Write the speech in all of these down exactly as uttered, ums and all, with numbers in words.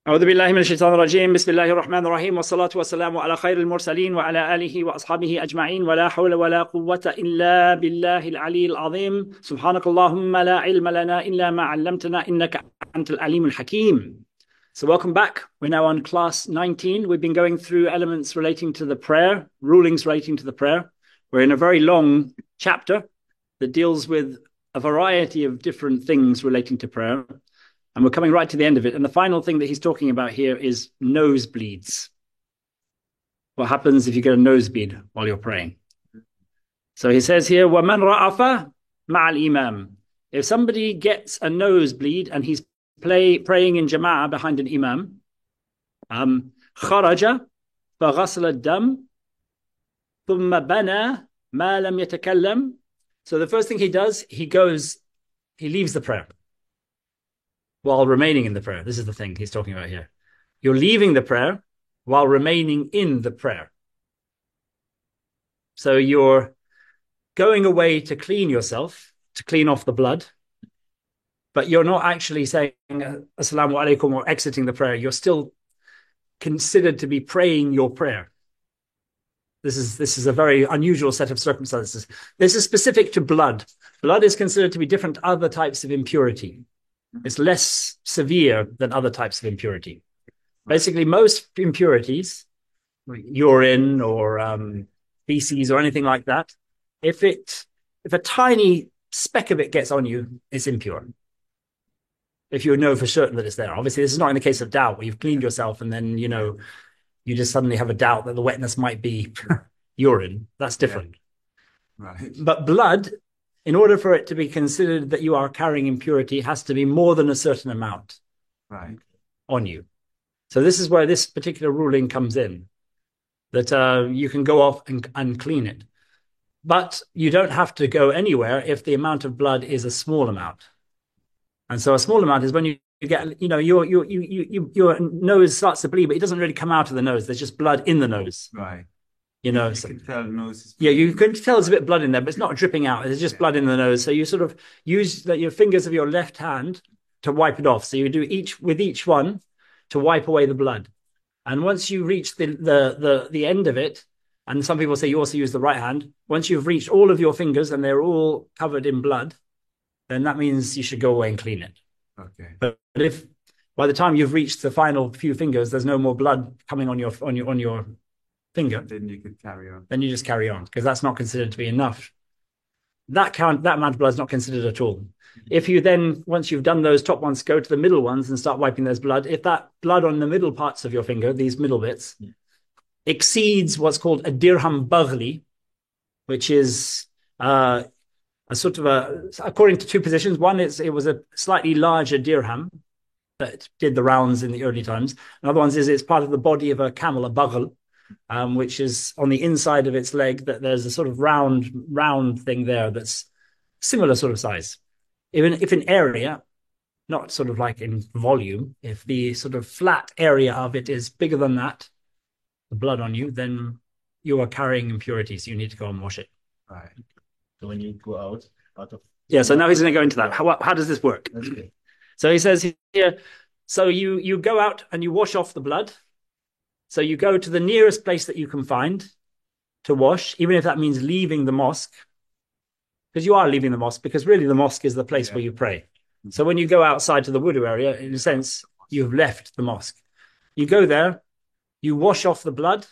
أعوذ بالله من الشيطان الرجيم بسم الله الرحمن الرحيم والصلاة والسلام على خير المرسلين وعلى آله وأصحابه أجمعين ولا حول ولا قوة إلا بالله العلي العظيم سبحانك اللهم لا علم لنا إلا ما علمتنا إنك أنت العليم الحكيم. So welcome back. We're now on class nineteen. We've been going through elements relating to the prayer, rulings relating to the prayer. We're in a very long chapter that deals with a variety of different things relating to prayer. And we're coming right to the end of it. And the final thing that he's talking about here is nosebleeds. What happens if you get a nosebleed while you're praying? So he says here, وَمَنْ رَأَفَ مَعَ الْإِمَامِ. If somebody gets a nosebleed and he's play, praying in jama'ah behind an imam, um, خَرَجَ فَغَسَلَ الدَّمِ ثُمَّ بَنَى مَا لَمْ يَتَكَلَّمْ. So the first thing he does, he goes, he leaves the prayer while remaining in the prayer. This is the thing he's talking about here. You're leaving the prayer while remaining in the prayer. So you're going away to clean yourself, to clean off the blood, but you're not actually saying Assalamu alaikum or exiting the prayer. You're still considered to be praying your prayer. This is, this is a very unusual set of circumstances. This is specific to blood. Blood is considered to be different to other types of impurity. It's less severe than other types of impurity. Basically, most impurities, like urine or um, feces or anything like that, if it if a tiny speck of it gets on you, it's impure. If you know for certain that it's there. Obviously, this is not in the case of doubt, where you've cleaned yourself and then, you know, you just suddenly have a doubt that the wetness might be urine. That's different. Yeah. Right. But blood, in order for it to be considered that you are carrying impurity, it has to be more than a certain amount right. on you. So this is where this particular ruling comes in, that uh, you can go off and, and clean it. But you don't have to go anywhere if the amount of blood is a small amount. And so a small amount is when you, you get, you know, your, your, you, you, your nose starts to bleed, but it doesn't really come out of the nose. There's just blood in the nose. Right. You know, you so, can tell the nose is yeah, you can tell there's a bit of blood in there, but it's not dripping out. There's just yeah. blood in the nose. So you sort of use the, your fingers of your left hand to wipe it off. So you do each with each one to wipe away the blood. And once you reach the, the, the, the end of it, and some people say you also use the right hand, once you've reached all of your fingers and they're all covered in blood, then that means you should go away and clean it. Okay. But if by the time you've reached the final few fingers, there's no more blood coming on your on your on your finger, then you could carry on. Then you just carry on, because that's not considered to be enough. That count, that amount of blood is not considered at all. Mm-hmm. If you then, once you've done those top ones, go to the middle ones and start wiping those blood, if that blood on the middle parts of your finger, these middle bits, mm-hmm. exceeds what's called a dirham baghli, which is uh, a sort of a, according to two positions. One is it was a slightly larger dirham that did the rounds in the early times. Another one is it's part of the body of a camel, a baghl. Um, which is on the inside of its leg, that there's a sort of round, round thing there that's similar sort of size. Even if in area, not sort of like in volume, if the sort of flat area of it is bigger than that, the blood on you, then you are carrying impurities. You need to go and wash it. Right. So when you go out, out of yeah. So now he's going to go into that. How how does this work? Okay. So he says here, so you you go out and you wash off the blood. So you go to the nearest place that you can find to wash, even if that means leaving the mosque, because you are leaving the mosque, because really the mosque is the place yeah. where you pray. So when you go outside to the wudu area, in a sense, you've left the mosque. You go there, you wash off the blood.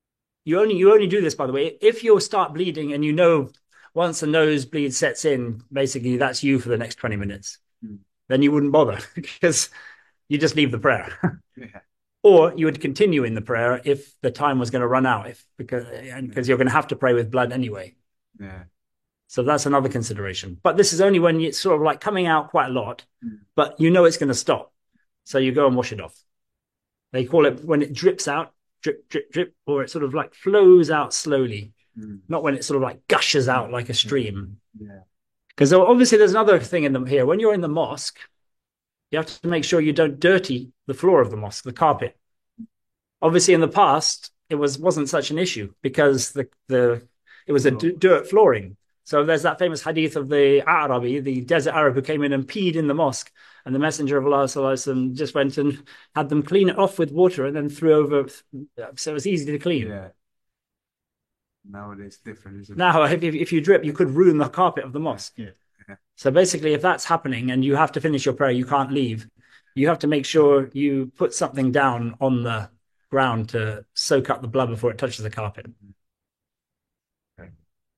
You only you only do this, by the way, if you start bleeding and you know once the nosebleed sets in, basically that's you for the next twenty minutes. Mm. Then you wouldn't bother because you just leave the prayer. yeah. Or you would continue in the prayer if the time was going to run out, if because because you're going to have to pray with blood anyway. Yeah. So that's another consideration. But this is only when it's sort of like coming out quite a lot, mm. but you know it's going to stop. So you go and wash it off. They call it when it drips out, drip, drip, drip, or it sort of like flows out slowly, mm. not when it sort of like gushes out like a stream. Yeah. Because obviously there's another thing in them here. When you're in the mosque, you have to make sure you don't dirty the floor of the mosque, the carpet. Obviously, in the past, it was wasn't such an issue because the the it was a d- dirt flooring, So there's that famous hadith of the Arabi, the desert Arab who came in and peed in the mosque, and the Messenger of Allah sallallahu alaihi wasallam just went and had them clean it off with water and then threw over, so it was easy to clean. Yeah. Nowadays, different, isn't it? Now, if, if you drip, you could ruin the carpet of the mosque. Yeah. So basically, if that's happening and you have to finish your prayer, you can't leave. You have to make sure you put something down on the ground to soak up the blood before it touches the carpet. Okay.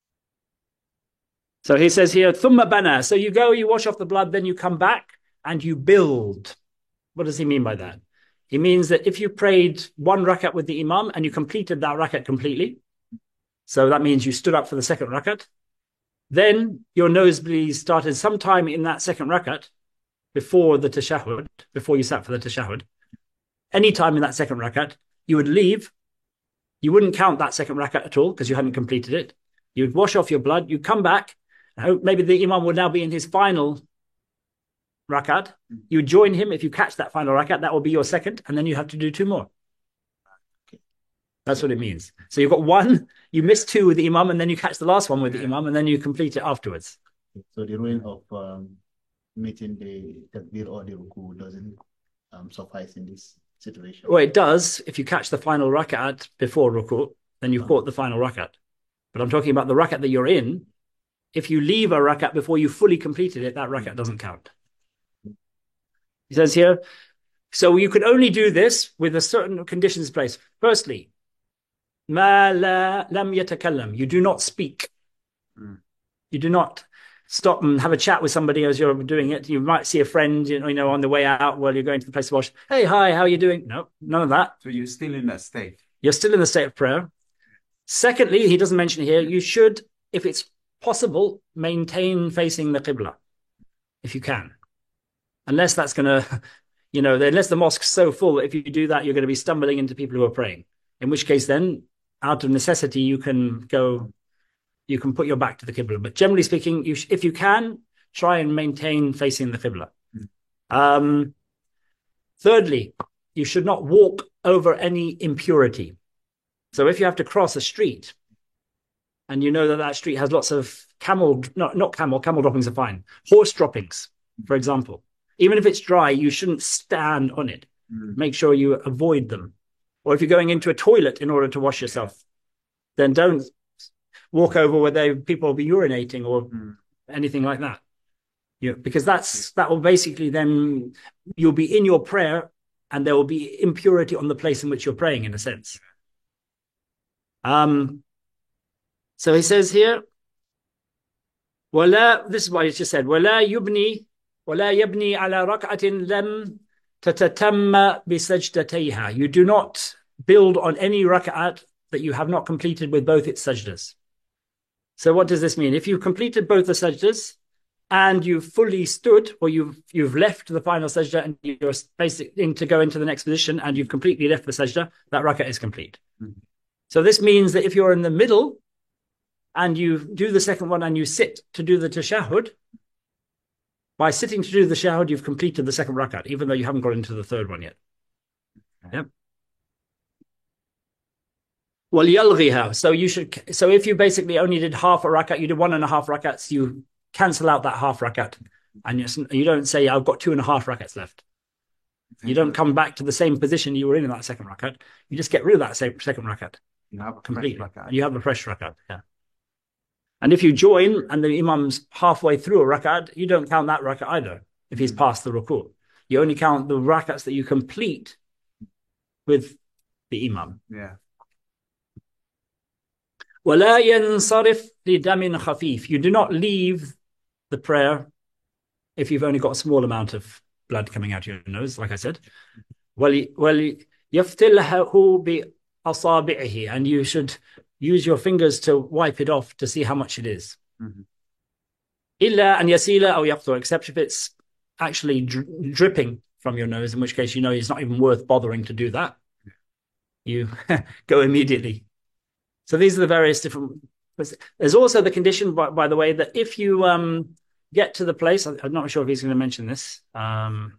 So he says here, thumma bana. So you go, you wash off the blood, then you come back and you build. What does he mean by that? He means that if you prayed one rakat with the imam and you completed that rakat completely, so that means you stood up for the second rakat, then your nosebleed started sometime in that second rakat before the tashahhud, before you sat for the tashahhud. Any time in that second rakat, you would leave. You wouldn't count that second rakat at all because you hadn't completed it. You would wash off your blood. You'd come back. Maybe the imam would now be in his final rakat. You would join him. If you catch that final rakat, that will be your second. And then you have to do two more. That's what it means. So you've got one, you miss two with the imam, and then you catch the last one with the imam, and then you complete it afterwards. So the rule of um, meeting the takbir or the ruku doesn't um, suffice in this situation. Well, it does if you catch the final rakat before ruku, then you've caught the final rakat. But I'm talking about the rakat that you're in. If you leave a rakat before you fully completed it, that rakat doesn't count. He says here, so you can only do this with a certain conditions in place. Firstly, ma la lam yatakallam. You do not speak. Mm. You do not stop and have a chat with somebody as you're doing it. You might see a friend, you know, you know, on the way out while you're going to the place to wash. Hey, hi, how are you doing? No, none of that. So you're still in that state. You're still in the state of prayer. Secondly, he doesn't mention here, you should, if it's possible, maintain facing the Qibla, if you can. Unless that's going to, you know, unless the mosque's so full, if you do that, you're going to be stumbling into people who are praying. In which case then, out of necessity, you can go, you can put your back to the Qibla. But generally speaking, you if you can, try and maintain facing the Qibla. Mm. Um, thirdly, you should not walk over any impurity. So if you have to cross a street, and you know that that street has lots of camel, not, not camel, camel droppings are fine, horse droppings, for example. Even if it's dry, you shouldn't stand on it. Mm. Make sure you avoid them. Or if you're going into a toilet in order to wash yourself, then don't walk over where they, people will be urinating or mm. anything like that. You know, because that's that will basically then, you'll be in your prayer and there will be impurity on the place in which you're praying, in a sense. Um, so he says here, وَلَا, this is what he just said, وَلَا يُبْنِي وَلَا يَبْنِي عَلَى رَكْعَةٍ لَمْ تَتَتَمَّ بِسَجْدَتَيْهَا. You do not build on any rak'at that you have not completed with both its sajdas. So what does this mean? If you've completed both the sajdas and you've fully stood, or you've you've left the final sajda and you're basically to go into the next position and you've completely left the sajda, that rak'at is complete. Mm-hmm. So this means that if you're in the middle and you do the second one and you sit to do the tashahhud, by sitting to do the tashahhud, you've completed the second rakat, even though you haven't got into the third one yet. Yep. Well, yalghiha. So you should. So if you basically only did half a rakat, you did one and a half rakats, you cancel out that half rakat, and you, you don't say, "I've got two and a half rakats left." You don't come back to the same position you were in in that second rakat. You just get rid of that same second rakat. You have a completely. fresh rakat. You have a fresh rakat. Yeah. And if you join and the imam's halfway through a rakat, you don't count that rakat either. If he's past the ruku, you only count the rakats that you complete with the imam. Yeah. وَلَا يَنْصَرِفْ لِدَمٍ خَفِيفٍ. You do not leave the prayer if you've only got a small amount of blood coming out of your nose, like I said. وَلْيَفْتِلْهُ بِأَصَابِعِهِ. And you should use your fingers to wipe it off to see how much it is. Mm-hmm. إِلَّا أَنْ يَسِيلَ أَوْ يَقْطُرَ. Except if it's actually dri dripping from your nose, in which case you know it's not even worth bothering to do that. You go immediately. So these are the various different. There's also the condition, by, by the way, that if you um, get to the place, I'm not sure if he's going to mention this. Um,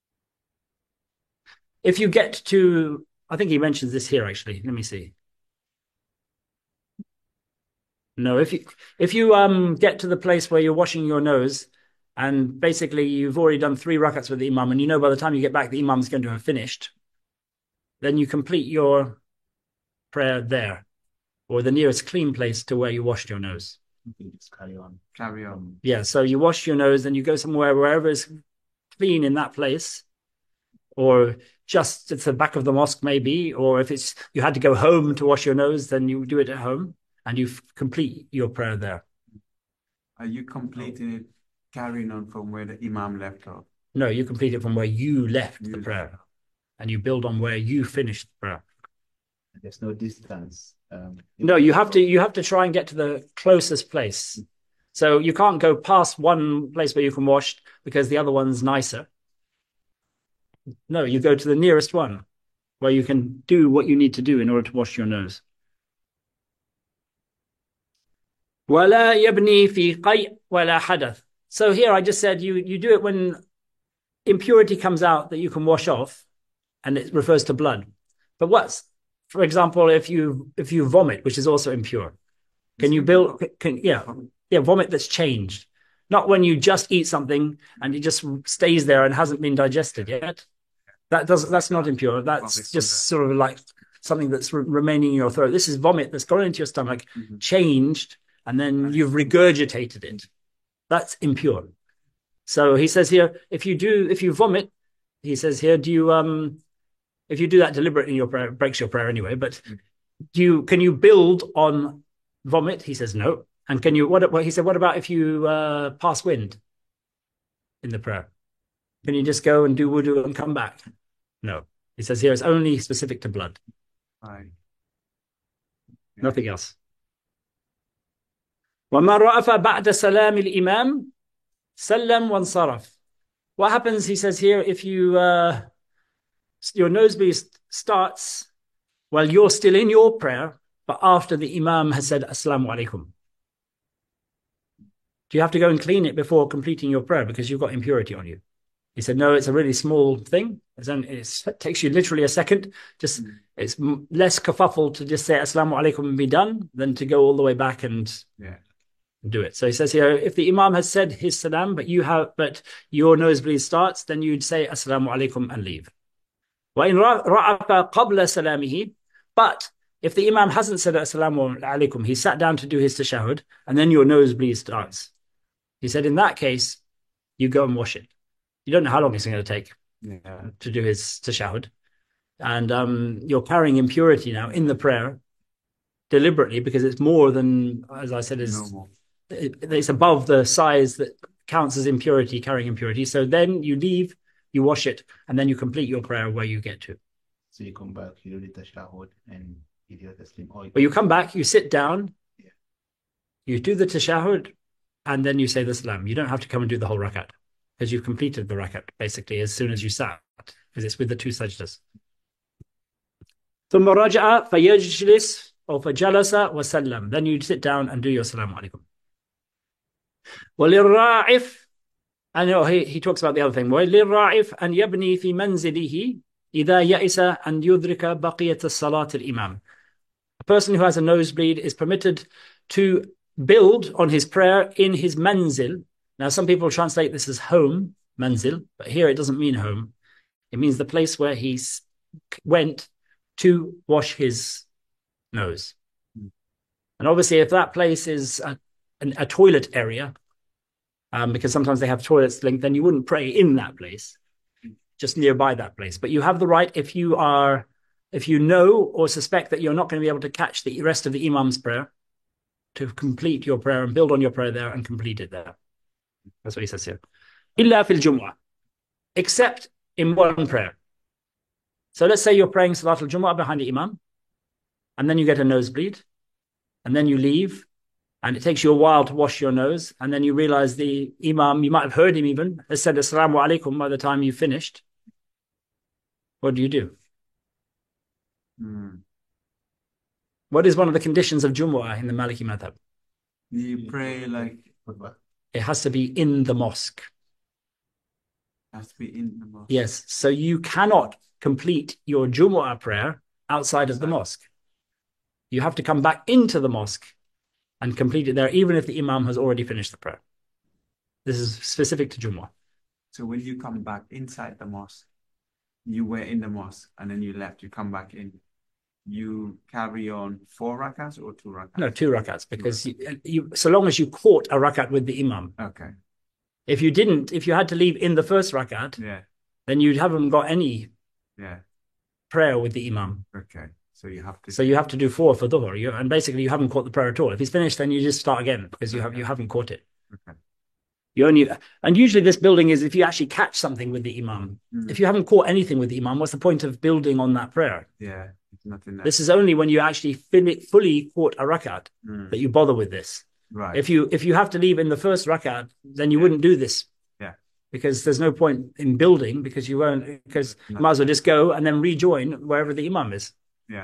if you get to, I think he mentions this here actually. Let me see. No, if you if you um get to the place where you're washing your nose, and basically you've already done three rakats with the imam, and you know by the time you get back the imam's going to have finished, then you complete your prayer there, or the nearest clean place to where you washed your nose. Okay, just carry on. Carry on. Yeah, so you wash your nose, then you go somewhere wherever is clean in that place, or just at the back of the mosque maybe, or if it's you had to go home to wash your nose, then you do it at home and you complete your prayer there. Are you completing it, carrying on from where the imam left off? No, you complete it from where you left You the left. prayer, and you build on where you finished the prayer. There's no distance. Um, No, you have to you have to try and get to the closest place. So you can't go past one place where you can wash because the other one's nicer. No, you go to the nearest one where you can do what you need to do in order to wash your nose. وَلَا يَبْنِي فِي قَيْءٍ وَلَا حَدَثٍ. So here I just said you, you do it when impurity comes out that you can wash off, and it refers to blood. But what's, for example, if you if you vomit, which is also impure, can you build, can, yeah, yeah, vomit that's changed. Not when you just eat something and it just stays there and hasn't been digested yet. That doesn't, that's not impure. That's just sort of like something that's re remaining in your throat. This is vomit that's gone into your stomach, mm-hmm. changed, and then you've regurgitated it. That's impure. So he says here, if you do, if you vomit, he says here, do you, um, if you do that deliberately in your prayer, it breaks your prayer anyway, but do you, can you build on vomit? He says no. And can you, what, what he said, what about if you uh, pass wind in the prayer? Can you just go and do wudu and come back? No. He says here it's only specific to blood. Right. Yeah. Nothing else. وَمَا رَأَفَ بَعْدَ سَلَامِ الْإِمَامِ سَلَّمْ وَانْصَرَفْ. What happens, he says here, if you, uh, your nosebleed starts while you're still in your prayer, but after the imam has said, Assalamu alaikum. Do you have to go and clean it before completing your prayer because you've got impurity on you? He said, no, it's a really small thing. It's only, it's, it takes you literally a second. Just mm. It's less kerfuffle to just say Assalamu alaikum and be done than to go all the way back and yeah. do it. So he says here, if the imam has said his salam, but you have, but your nosebleed starts, then you'd say Assalamu alaikum and leave. وَإِنْ رَعَفَ قَبْلَ سَلَامِهِ. But if the imam hasn't said Assalamu alaikum, he sat down to do his tashahhud, and then your nosebleed starts. He said, in that case, you go and wash it. You don't know how long it's going to take yeah. to do his tashahhud. And um, you're carrying impurity now in the prayer deliberately because it's more than, as I said, is it, it's above the size that counts as impurity, carrying impurity. So then you leave, you wash it, and then you complete your prayer where you get to. So you come back, you do the tashahhud, and you do the taslim. But you come back, you sit down, yeah. you do the tashahhud, and then you say the salam. You don't have to come and do the whole rakat because you've completed the rakat basically as soon as you sat, because it's with the two sajdas. ثم رجع فيجلس أو فجلس وسلم. Then you sit down and do your salam alaikum. وللراعف, and you know, he, he talks about the other thing. وللراعف أن يبني في منزله إذا يئس أن يدرك بقية الصلاة الإمام. A person who has a nosebleed is permitted to build on his prayer in his manzil. Now, some people translate this as home, manzil, but here it doesn't mean home. It means the place where he went to wash his nose. Mm. And obviously, if that place is a, a, a toilet area, um, because sometimes they have toilets linked, then you wouldn't pray in that place, just nearby that place. But you have the right, if you are, if you know or suspect that you're not going to be able to catch the rest of the imam's prayer, to complete your prayer and build on your prayer there and complete it there. That's what he says here. Illa fil Jumu'ah, except in one prayer. So let's say you're praying Salatul Jumu'ah behind the imam, and then you get a nosebleed, and then you leave, and it takes you a while to wash your nose, and then you realize the imam, you might have heard him even, has said Assalamu alaikum by the time you finished. What do you do? Mm. What is one of the conditions of Jumu'ah in the Maliki madhab? You pray like it has to be in the mosque. Has to be in the mosque. Yes, so you cannot complete your Jumu'ah prayer outside of the mosque. You have to come back into the mosque and complete it there, even if the Imam has already finished the prayer. This is specific to Jumu'ah. So when you come back inside the mosque, you were in the mosque and then you left, you come back in, you carry on four rakats or two rakats? No, two rakats, because you, you, so long as you caught a rakat with the Imam. Okay. If you didn't, if you had to leave in the first rakat, Yeah. then you haven't got any Yeah. prayer with the Imam. Okay. So you have to. So you have to do four for Dhuhr. You, and basically you haven't caught the prayer at all. If he's finished, then you just start again because you have you haven't caught it. Okay. You only and usually this building is if you actually catch something with the Imam. Mm. If you haven't caught anything with the Imam, what's the point of building on that prayer? Yeah. It's nothing there. This is only when you actually fin- fully caught a rakat Mm. that you bother with this. Right. If you if you have to leave in the first rakat, then you Yeah. wouldn't do this. Yeah. Because there's no point in building because you won't because No. you might as well just go and then rejoin wherever the Imam is. Yeah.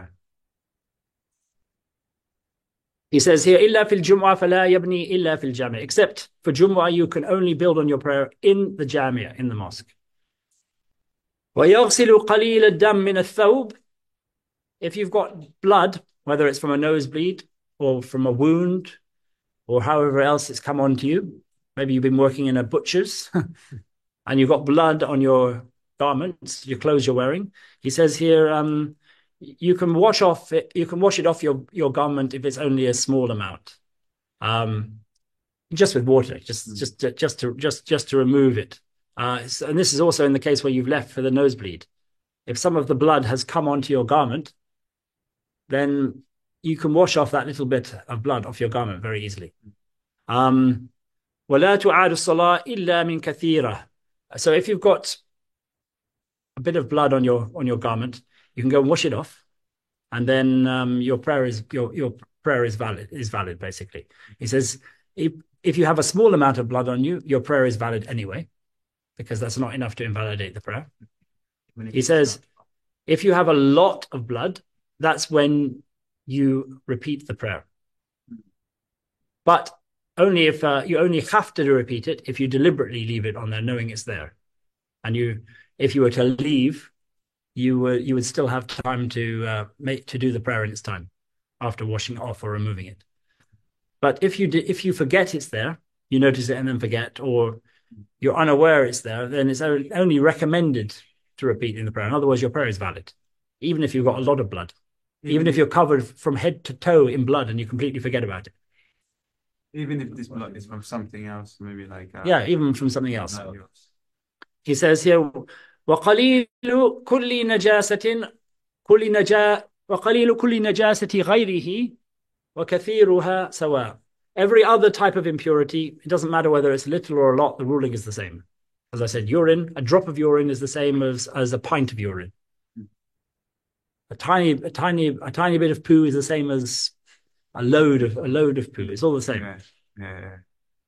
He says here, إِلَّا فِي الْجُمْعَةِ فَلَا يَبْنِي إِلَّا فِي الْجَامِعِ. Except for Jumu'ah, you can only build on your prayer in the Jamia, in the mosque. وَيَغْسِلُ قَلِيلَ الدَّمِ مِنَ الثَّوْبِ. If you've got blood, whether it's from a nosebleed or from a wound or however else it's come onto you, maybe you've been working in a butcher's and you've got blood on your garments, your clothes you're wearing. He says here, um, you can wash off it, you can wash it off your, your garment if it's only a small amount. Um, just with water, just, Mm. just, just to, just, just to remove it. Uh, so, and this is also in the case where you've left for the nosebleed. If some of the blood has come onto your garment, then you can wash off that little bit of blood off your garment very easily. Um, وَلَا تُعَادُ الصَّلَاةِ إِلَّا مِنْ كَثِيرَةٍ. So if you've got a bit of blood on your on your garment, you can go and wash it off, and then um, your prayer is your your prayer is valid is valid basically. He says if if you have a small amount of blood on you, your prayer is valid anyway, because that's not enough to invalidate the prayer. He says if you have a lot of blood, that's when you repeat the prayer, but only if uh, you only have to repeat it if you deliberately leave it on there, knowing it's there, and you if you were to leave, you would you would still have time to uh, make to do the prayer in its time after washing it off or removing it. But if you if you forget it's there, you notice it and then forget, or you're unaware it's there, then it's only recommended to repeat in the prayer. In other words, your prayer is valid, even if you've got a lot of blood, even, even if you're covered from head to toe in blood and you completely forget about it. Even if this blood is from something else, maybe like uh, yeah, even from something else. uh, He says here, وَقَلِيلُ كُلِّ نَجَاسَةٍ كُلِّ نَجَا وَقَلِيلُ كُلِّ نَجَاسَةِ غَيْرِهِ وَكَثِيرُهَا سَوَاءٌ. Every other type of impurity, it doesn't matter whether it's little or a lot, the ruling is the same. As I said, urine, a drop of urine is the same as, as a pint of urine. A tiny, a tiny, a tiny bit of poo is the same as a load of a load of poo. It's all the same. yeah, yeah, yeah.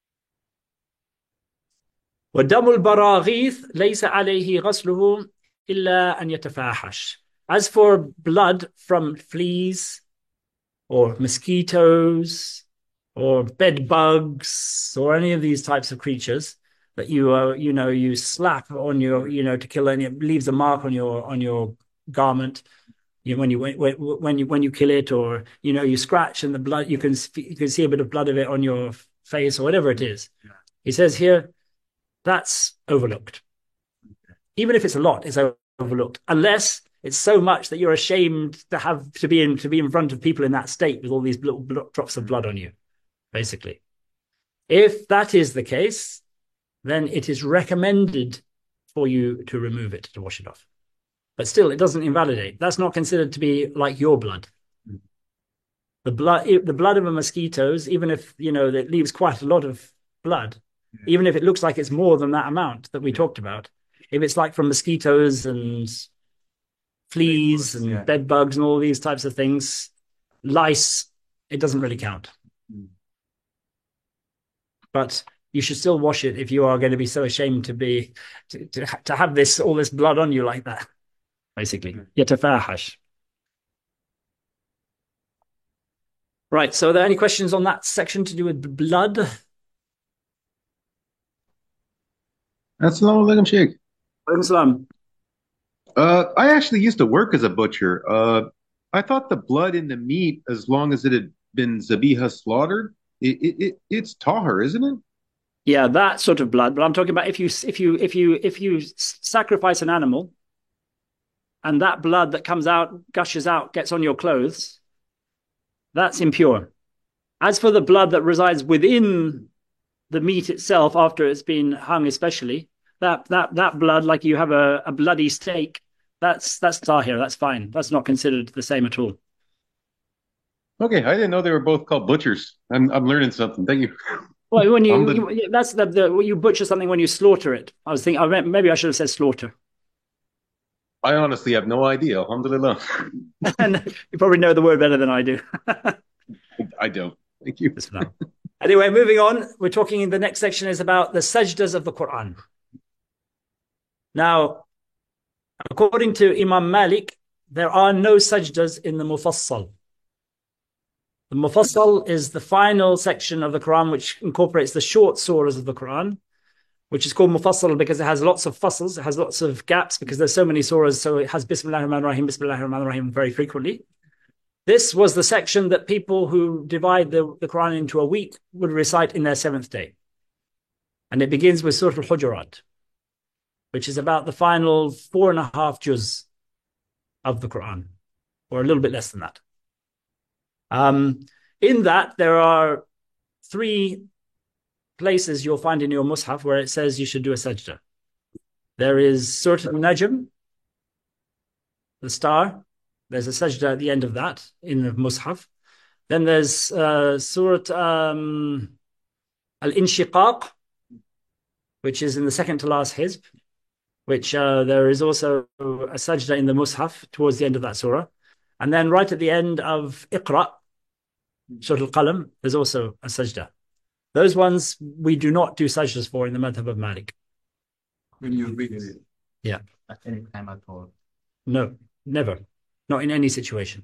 وَدَمُ الْبَرَاغِيثِ لَيْسَ عَلَيْهِ غَسْلُهُ إِلَّا أَنْ يَتَفَاحَشْ. As for blood from fleas or mosquitoes or bed bugs or any of these types of creatures that you uh, you know you slap on your you know to kill, and it leaves a mark on your on your garment, you when you when, when you when you kill it, or you know you scratch and the blood, you can you can see a bit of blood of it on your face or whatever it is. Yeah. He says here that's overlooked. Okay. Even if it's a lot, it's overlooked, unless it's so much that you're ashamed to have to be in to be in front of people in that state with all these little drops of blood on you, basically. If that is the case, then it is recommended for you to remove it, to wash it off. But still, it doesn't invalidate. That's not considered to be like your blood. Mm. The blood, the blood of a mosquitoes, even if you know that leaves quite a lot of blood, yeah. Even if it looks like it's more than that amount that we yeah. talked about, if it's like from mosquitoes and fleas and yeah. bed bugs and all these types of things, lice, it doesn't really count. Mm. But you should still wash it if you are going to be so ashamed to be to, to, to have this all this blood on you like that, basically. Yatafahash. Right, so are there any questions on that section to do with blood? Assalamu alaikum, Sheikh. Alaikum salam. Uh, I actually used to work as a butcher. Uh, I thought the blood in the meat, as long as it had been zabiha slaughtered, it, it, it it's tahar, isn't it? Yeah, that sort of blood. But I'm talking about if you if you if you if you sacrifice an animal, and that blood that comes out, gushes out, gets on your clothes, that's impure. As for the blood that resides within the meat itself after it's been hung, especially that that that blood, like you have a, a bloody steak, that's that's tahir. That's fine. That's not considered the same at all. Okay, I didn't know they were both called butchers. I'm I'm learning something. Thank you. Well, when you, the... you that's the, the you butcher something when you slaughter it. I was thinking, I maybe I should have said slaughter. I honestly have no idea. Alhamdulillah. And you probably know the word better than I do. I don't. Thank you. Anyway, moving on. We're talking in the next section is about the sajdas of the Quran. Now, according to Imam Malik, there are no sajdas in the Mufassal. The Mufassal is the final section of the Quran which incorporates the short surahs of the Quran, which is called Mufassal because it has lots of fassals, it has lots of gaps because there's so many surahs, so it has Bismillahir Rahmanir Rahim, Bismillahir Rahmanir Rahim very frequently. This was the section that people who divide the, the Quran into a week would recite in their seventh day. And it begins with Surah Al-Hujurat, which is about the final four and a half juz of the Quran, or a little bit less than that. Um, in that, there are three places you'll find in your Mus'haf where it says you should do a sajda. There is Surah Al-Najm, the star. There's a sajda at the end of that in the Mus'haf. Then there's uh, Surah um, Al-Inshiqaq, which is in the second to last hizb, which uh, there is also a sajda in the Mus'haf towards the end of that surah. And then right at the end of Iqra, Surah Al-Qalam, there's also a sajda. Those ones we do not do sajdas for in the madhab of Malik. When you read it. Yeah. At any time at all. No, never. Not in any situation.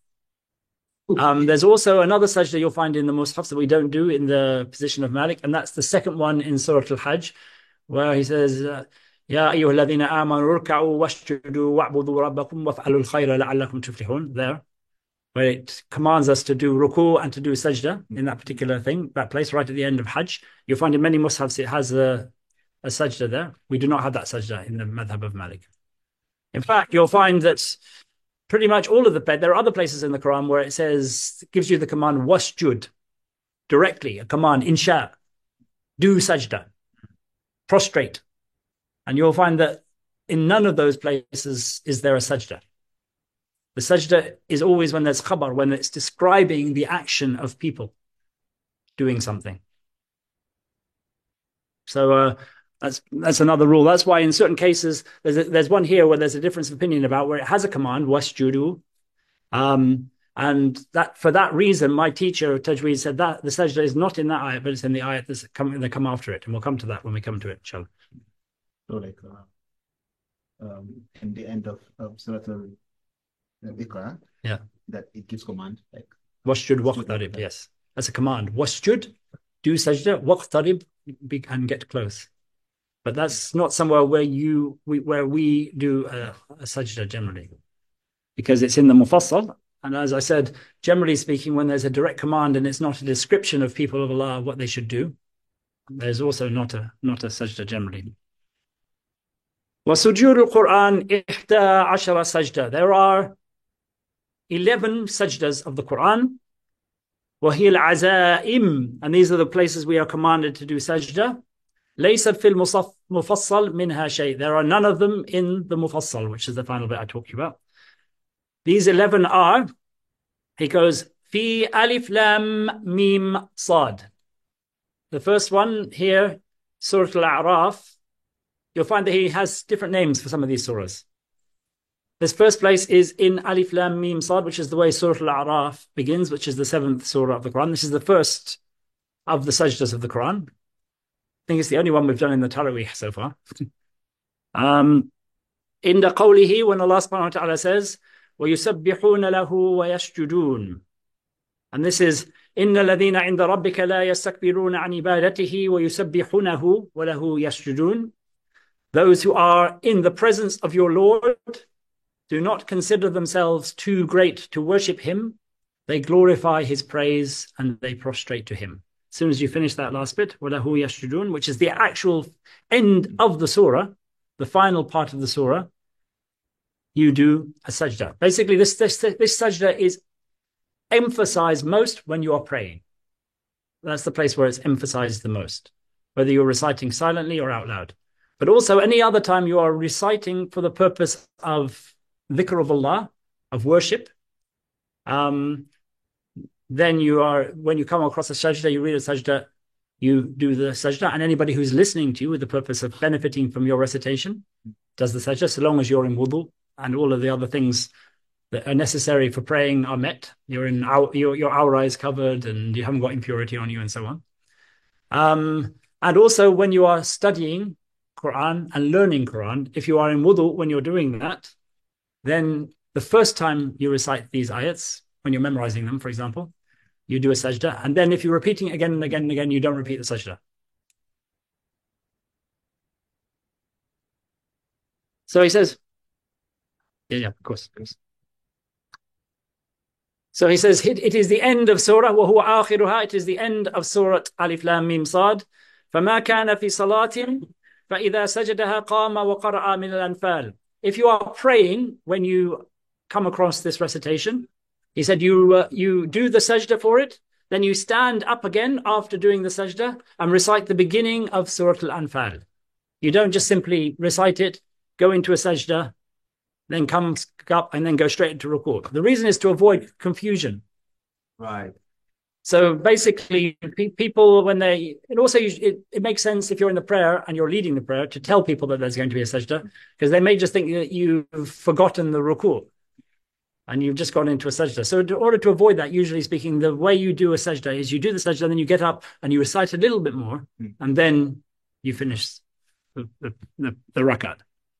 Um, there's also another sajda you'll find in the Mus'haf that we don't do in the position of Malik, and that's the second one in Surah Al-Hajj, where he says, Ya ayyuha alladhina amanu ruk'u wasjudu wa'budu rabbakum waf'alul khayra la'allakum tuflihun, there, where it commands us to do ruku and to do sajda in that particular thing, that place right at the end of Hajj. You'll find in many Mus'hafs it has a, a sajda there. We do not have that sajda in the madhab of Malik. In fact, you'll find that pretty much all of the, there are other places in the Quran where it says, gives you the command wasjud, directly, a command, insha, do sajda, prostrate. And you'll find that in none of those places is there a sajda. The sajda is always when there's khabar, when it's describing the action of people doing something. So uh, that's that's another rule. That's why in certain cases, there's a, there's one here where there's a difference of opinion about where it has a command, wasjudu. Um, and that for that reason, my teacher, Tajweed, said that the sajda is not in that ayat, but it's in the ayat that's come, that come after it. And we'll come to that when we come to it, inshallah. So like uh, um, in the end of, of Surah Al-Iqra, yeah, that it gives command like wasjud waqtarib, yes. That's a command. Wasjud, do sajda, waqtarib, and get close. But that's not somewhere where you we, where we do a, a sajda generally, because it's in the Mufassal. And as I said, generally speaking, when there's a direct command and it's not a description of people of Allah what they should do, there's also not a not a sajda generally. وَسُجُودُ الْقُرْآنِ إِحْدَى عَشَرَ sajda. There are eleven sajdas of the Quran. وَهِيَ الْعَزَائِمِ. And these are the places we are commanded to do sajda. لَيْسَ فِي الْمُفَصَّل مِنْهَا شَيْء. There are none of them in the Mufassal, which is the final bit I talked about. These eleven are, he goes, fi alif lam mim sad. The first one here, Surah Al-A'raf, you'll find that he has different names for some of these surahs. This first place is in alif lam mim sad, which is the way Surah Al-A'raf begins, which is the seventh surah of the Quran. This is the first of the sajdas of the Quran. I think it's the only one we've done in the Taraweeh so far. um, in the qawlihi, when Allah subhanahu wa ta'ala says, وَيُسَبِّحُونَ لَهُ وَيَسْجُدُونَ. And this is إِنَّ الَّذِينَ عِنْدَ رَبِّكَ لَا يَسْتَكْبِرُونَ عَنْ عِبَادَتِهِ وَيُسَبِّحُونَهُ وَلَهُ يَسْجُدُونَ. Those who are in the presence of your Lord do not consider themselves too great to worship him. they glorify his praise and they prostrate to him. As soon as you finish that last bit, وَلَهُ يَسْجُدُونَ, which is the actual end of the surah, the final part of the surah, you do a sajda. Basically, this, this, this sajda is emphasized most when you are praying. That's the place where it's emphasized the most, whether you're reciting silently or out loud. But also any other time you are reciting for the purpose of dhikr of Allah, of worship, um, then you are, when you come across a sajda, you read a sajda, you do the sajda, and anybody who's listening to you with the purpose of benefiting from your recitation does the sajda, so long as you're in wudu and all of the other things that are necessary for praying are met. You're in, your, your aura is covered and you haven't got impurity on you and so on. Um, and also when you are studying Quran and learning Quran, if you are in wudu when you're doing that, then the first time you recite these ayats, when you're memorizing them, for example, you do a sajda. And then if you're repeating it again and again and again, you don't repeat the sajda. So he says, yeah, yeah, of course, of course. So he says, it, it is the end of surah, وَهُوَ آخِرُهَا, it is the end of surah Alif Lam Mim Sad. فَمَا كَانَ فِي صَلَاةٍ فَإِذَا سَجَدَهَا قَامَ وَقَرَأَ مِنَ الْأَنْفَالِ. If you are praying, when you come across this recitation, he said, you, uh, you do the sajda for it, then you stand up again after doing the sajda and recite the beginning of Surah Al-Anfal. You don't just simply recite it, go into a sajda, then come up and then go straight into ruku'. The reason is to avoid confusion. Right. So basically, pe people, when they, and also it, it makes sense if you're in the prayer and you're leading the prayer to tell people that there's going to be a sajda, because they may just think that you've forgotten the ruku' and you've just gone into a sajda. So in order to avoid that, usually speaking, the way you do a sajda is you do the sajda, then you get up and you recite a little bit more, mm. and then you finish the, the, the, the rakat.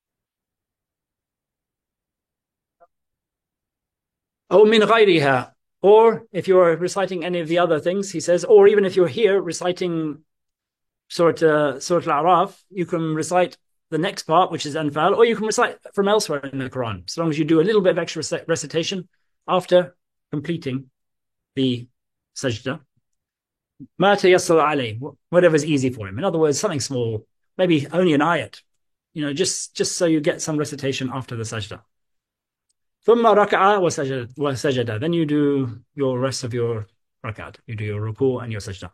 أو من غيرها, or if you're reciting any of the other things, he says, or even if you're here reciting Surah, uh, Surah Al-A'raf, you can recite the next part, which is Anfal, or you can recite from elsewhere in the Quran, so long as you do a little bit of extra recitation after completing the sajda. ما تيسر عليه, whatever's easy for him. In other words, something small, maybe only an ayat, you know, just, just so you get some recitation after the sajda. ثم ركع وسجد وسجد. Then you do your rest of your rakat. You do your ruku and your sajda.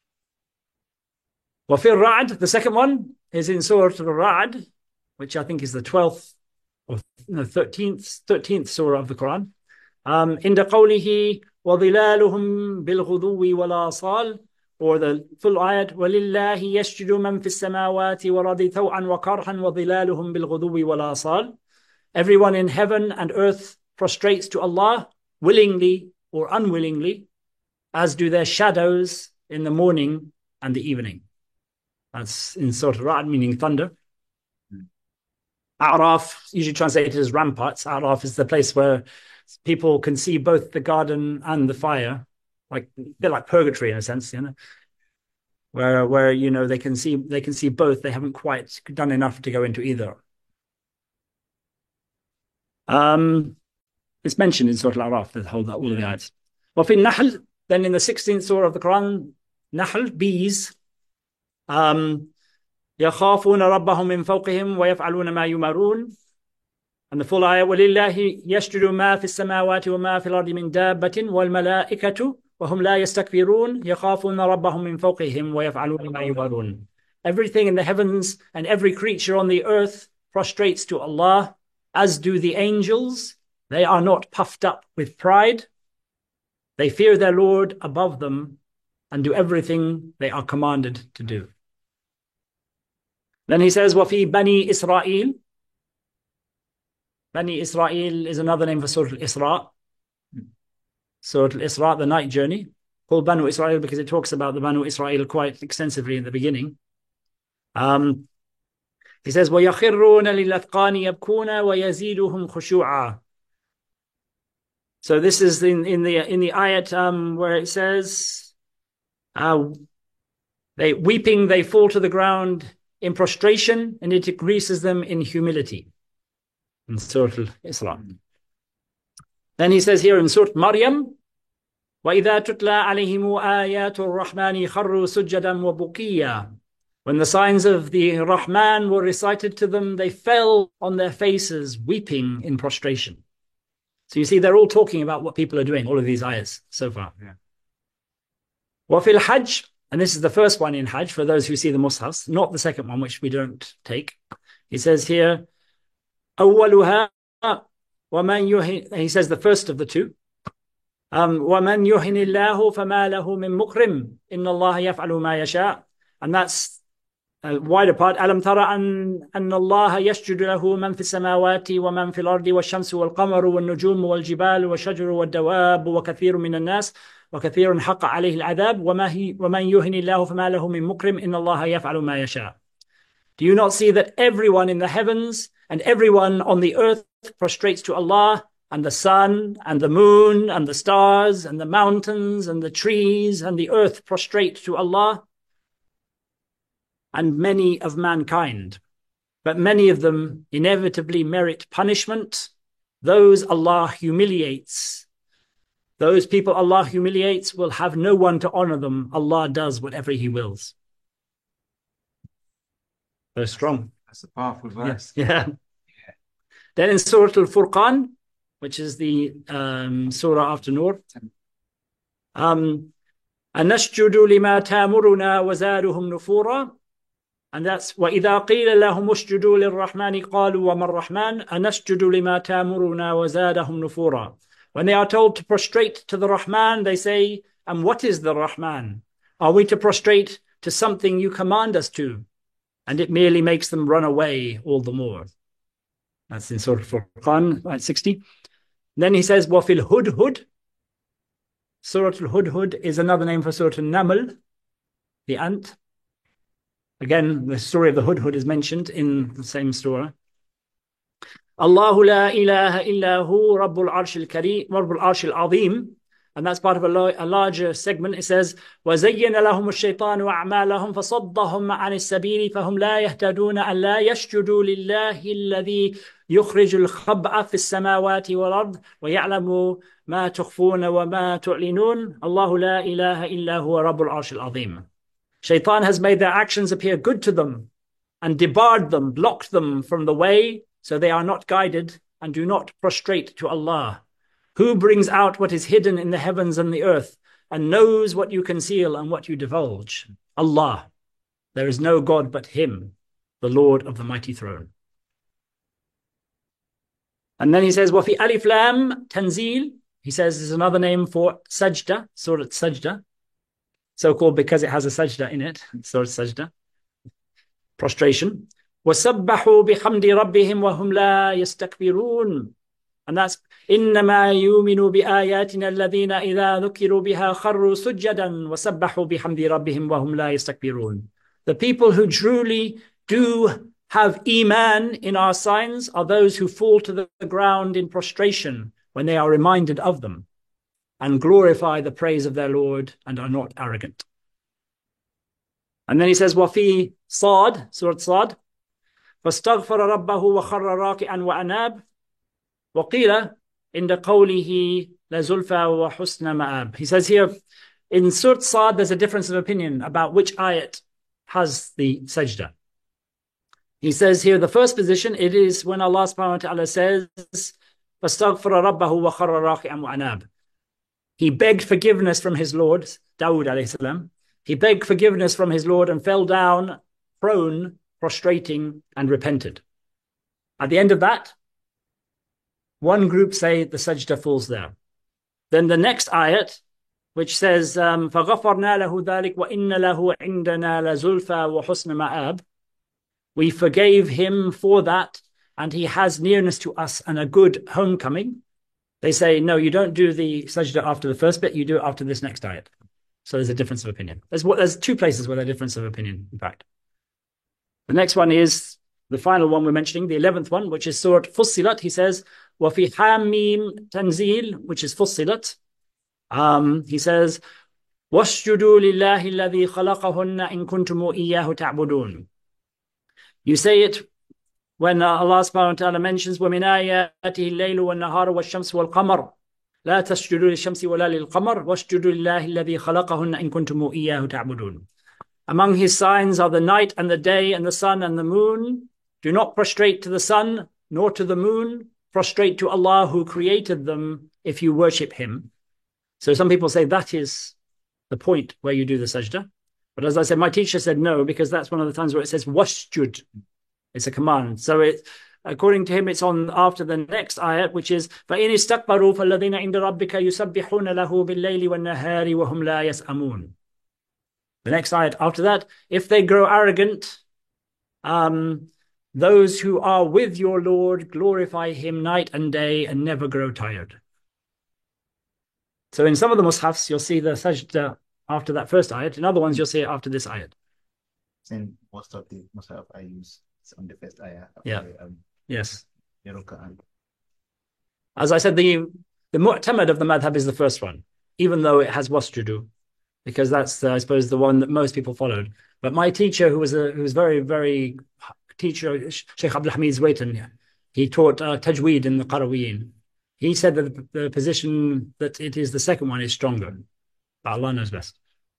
وفي الرعد, the second one is in Surah Al-Ra'd, which I think is the twelfth or no, thirteenth, thirteenth surah of the Quran. Um, عند قوله وظلالهم بالغدو والآصال, or the full ayat, وَلِلَّهِ يَسْجُدُ مَنْ فِي السَّمَاوَاتِ وَرَضِي ثَوْعًا وَكَرْحًا وَظِلَالُهُم بِالْغُدُوِّ وَالْآصَالِ. Everyone in heaven and earth prostrates to Allah willingly or unwillingly, as do their shadows in the morning and the evening. That's in Surah Al-Ra'd, meaning thunder. Mm. A'raf, usually translated as ramparts. A'raf is the place where people can see both the garden and the fire, like a bit like purgatory in a sense, you know, where where you know they can see they can see both. They haven't quite done enough to go into either. Um, it's mentioned in Surah Al-A'raf, the whole all of the ayats. Well, in Nahl, then in the sixteenth surah of the Quran, Nahl, bees, um, يَخَافُونَ رَبَّهُمْ مِنْ فَوْقِهِمْ وَيَفْعَلُونَ مَا يُمَرُونَ. And the full ayah, وَلِلَّهِ يَسْجُدُ مَا فِي السَّمَاوَاتِ وَمَا فِي الْأَرْضِ مِنْ دَابَّةٍ وَالْمَلَائِكَةُ وَهُمْ لَا يَسْتَكْبِرُونَ يَخَافُونَ رَبَّهُمْ مِنْ فَوْقِهِمْ وَيَفْعَلُونَ مَا يُمَرُونَ. Everything in the heavens and every creature on the earth prostrates to Allah, as do the angels. They are not puffed up with pride. They fear their Lord above them and do everything they are commanded to do. Then he says, وَفِي بَنِي إِسْرَائِيل. Bani Israel is another name for Surah Al-Isra. Surah Al-Isra, the night journey, called Banu Israel because it talks about the Banu Israel quite extensively in the beginning. Um, He says, وَيَخِرُّونَ لِلْأَذْقَانِ يَبْكُونَ وَيَزِيدُهُمْ خُشُوعًا. So this is in, in the in the ayat um, where it says, uh, they weeping, they fall to the ground in prostration, and it increases them in humility. In Surah Al-Isra. Then he says here in Surah Maryam, وَإِذَا تُتْلَى عَلَيْهِمُ آيَاتُ الرَّحْمَنِ خَرُّوا سُجَّدًا وَبُكِيًّا. When the signs of the Rahman were recited to them, they fell on their faces, weeping in prostration. So you see, they're all talking about what people are doing, all of these ayahs so far. Yeah. وَفِي الْحَجِّ, and this is the first one in Hajj, for those who see the Mushaf, not the second one, which we don't take. He says here, أَوَّلُهَا وَمَنْ يُهِنِ, he says the first of the two. Um, وَمَنْ يُهِنِ اللَّهُ فَمَا لَهُ مِنْ مُكْرِمٍ إِنَّ اللَّهَ يَفْعَلُ مَا يَشَاءُ. And that's a wider part. أَلَمْ تَرَ أَنَّ اللَّهَ يَسْجُدُ لَهُ مَنْ فِي السَّمَاوَاتِ وَمَنْ فِي الْأَرْضِ وَالشَّمْسُ وَالْقَمَرُ وَالنُّجُومُ وَالْجِبَالُ وَالشَّجَرُ وَالدَّوَابُ وَكَثِيرٌ مِنَ النَّاسِ وَكَثِيرٌ حَقَّ عَلَيْهِ الْعَذَابُ وَمَنْ يُهِنِ اللَّهُ فَمَا لَهُ مِنْ مُكْرِمٍ إِنَّ اللَّهَ يَفْعَلُ مَا يَشَاءُ. Do you not see that everyone in the heavens and everyone on the earth prostrates to Allah, and the sun and the moon and the stars and the mountains and the trees and the earth prostrate to Allah, and many of mankind, but many of them inevitably merit punishment. Those Allah humiliates. Those people Allah humiliates will have no one to honor them. Allah does whatever He wills. Very strong. That's a powerful verse. Yeah. yeah. Then in Surah Al-Furqan, which is the um, surah after Nur, um, أَنَسْجُدُ لِمَا تَامُرُنَا وَزَادُهُمْ نُفُورًا. And that's وَإِذَا قِيلَ لَهُمُ اسْجُدُوا لِلرَّحْمَنِ قَالُوا وَمَا الرَّحْمَنُ أَنَسْجُدُ لِمَا تَامُرُنَا وَزَادَهُمْ نُفُورًا. When they are told to prostrate to the Rahman, they say, and what is the Rahman? Are we to prostrate to something you command us to? And it merely makes them run away all the more. That's in Surah Al-Furqan, ayat sixty. Then he says, وَفِي الْهُدْهُدْ. Surah Al-Hudhud is another name for Surah Al-Naml, the ant. Again, the story of the Hudhud is mentioned in the same surah. Allahu la ilaha illa hu Rabbul Arshil Kareem, Rabbul Arshil Azim. And that's part of a, a larger segment. It says, وَزَيَّنَ لَهُمُ الشَّيْطَانُ أَعْمَالَهُمْ فَصَدَّهُمْ عَنِ السَّبِيلِ فَهُمْ لَا يَهْتَدُونَ أَنْ لَا يَسْجُدُوا لِلَّهِ الَّذِي يُخْرِجُ الْخَبْءَ فِي السَّمَاوَاتِ وَالْأَرْضِ وَيَعْلَمُ مَا تُخْفُونَ وَمَا تُعْلِنُونَ اللَّهُ لَا إِلَهَ إِلَّا هُوَ رَبُّ الْعَرْشِ الْعَظِيمِ. Shaitan has made their actions appear good to them and debarred them, blocked them from the way, so they are not guided and do not prostrate to Allah. Who brings out what is hidden in the heavens and the earth and knows what you conceal and what you divulge? Allah. There is no God but Him, the Lord of the mighty throne. And then he says, وَفِي أَلِفْ لَامْ Tanzil. He says there's another name for Sajda, Surah Sajda. So called because it has a sajda in it, Surah Sajda. Prostration. وَسَبَّحُوا بِحَمْدِ رَبِّهِمْ وَهُمْ لَا يَسْتَكْبِرُونَ. And that's إِنَّمَا يُؤْمِنُ بِآيَاتِنَا الَّذِينَ إِذَا ذُكِرُوا بِهَا خَرُّوا سُجَّدًا وَسَبَّحُوا بِحَمْدِ رَبِّهِمْ وَهُمْ لَا يَسْتَكْبِرُونَ. The people who truly do have iman in our signs are those who fall to the ground in prostration when they are reminded of them and glorify the praise of their Lord and are not arrogant. And then he says, وَفِي صَاد, Surah Sad, فَاسْتَغْفَرَ رَبَّهُ وَخَرَّ رَاكِعًا وَأَنَابَ وَقِيلَ عِنْدَ قَوْلِهِ لَزُلْفَى وَحُسْنَ مَآبٍ. He says here, in Surah Sad, there's a difference of opinion about which ayat has the sajda. He says here, the first position, it is when Allah subhanahu wa ta'ala says, فَاسْتَغْفَرَ رَبَّهُ وَخَرَّ رَاكِعًا وَأَنَابَ. He begged forgiveness from his Lord, Dawood alayhi salam. He begged forgiveness from his Lord and fell down, prone, prostrating, and repented. At the end of that, one group say the sajda falls there. Then the next ayat, which says, um, فَغَفَرْنَا لَهُ ذَلِكَ وَإِنَّ لَهُ عِنْدَنَا لَزُلْفَى وَحُسْنَ مَآبٍ. We forgave him for that, and he has nearness to us and a good homecoming. They say, no, you don't do the sajda after the first bit, you do it after this next ayat. So there's a difference of opinion. There's, there's two places where there's a difference of opinion, in fact. The next one is the final one we're mentioning, the eleventh one, which is Surah Fussilat. He says, وَفِي حَامِيم Tanzil, which is Fussilat. Um, he says, وَاسْجُدُوا لِلَّهِ الَّذِي خَلَقَهُنَّ إِن كُنْتُمُ إِيَّاهُ تَعْبُدُونَ. You say it when Allah subhanahu wa ta'ala mentions وَمِنْ آيَاتِهِ اللَّيْلُ وَالنَّهَارُ وَالشَّمْسُ وَالْقَمَرُ. لا تسجدوا للشمس ولا للقمر واسجدوا لله الذي خلقهن إن كنتم إياه تعبدون. Among his signs are the night and the day and the sun and the moon. Do not prostrate to the sun nor to the moon. Prostrate to Allah who created them if you worship him. So some people say that is the point where you do the sajda. But as I said, my teacher said no, because that's one of the times where it says wasjud. It's a command. So it, according to him, it's on after the next ayat, which is فَإِنِ اسْتَكْبَرُوا فَالَّذِينَ عِنْدَ رَبِّكَ يُسَبِّحُونَ لَهُ بِاللَّيْلِ وَالنَّهَارِ وَهُمْ لَا يَسْأَمُونَ. The next ayat after that, if they grow arrogant, um, those who are with your Lord glorify him night and day and never grow tired. So in some of the mushafs, you'll see the sajda after that first ayat. In other ones, you'll see it after this ayat. And most of the mushaf I use is on the first ayah. Yeah. The, um, Yes. the Ruk'ah. As I said, the the mu'tamad of the madhab is the first one, even though it has wasjudu, because that's, uh, I suppose, the one that most people followed. But my teacher, who was a who was very, very teacher, Sheikh Abdul Hamid Zwaytan, he taught uh, tajweed in the Qarawiyin. He said that the, the position that it is the second one is stronger. But Allah knows best.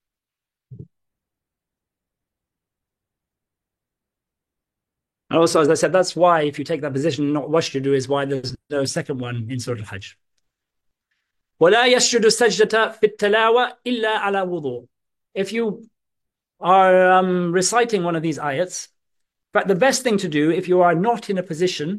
And also, as I said, that's why if you take that position, not wasjudu, is why there's no second one in Surah Al-Hajj. وَلَا يَسْجُدُ السَّجْدَةَ فِي التَّلَاوَةِ إِلَّا عَلَى وُضُوءٍ. If you are um, reciting one of these ayats, but the best thing to do if you are not in a position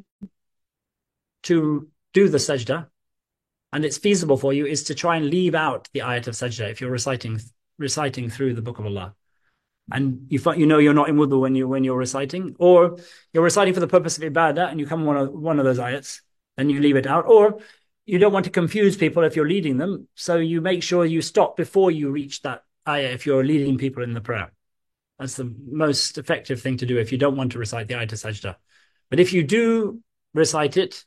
to do the sajda, and it's feasible for you, is to try and leave out the ayat of sajda if you're reciting reciting through the Book of Allah. And you you know you're not in wudu when you when you're reciting, or you're reciting for the purpose of ibadah and you come one of one of those ayats, then you leave it out, or you don't want to confuse people if you're leading them, so you make sure you stop before you reach that ayah if you're leading people in the prayer. That's the most effective thing to do if you don't want to recite the ayat of sajda. But if you do recite it,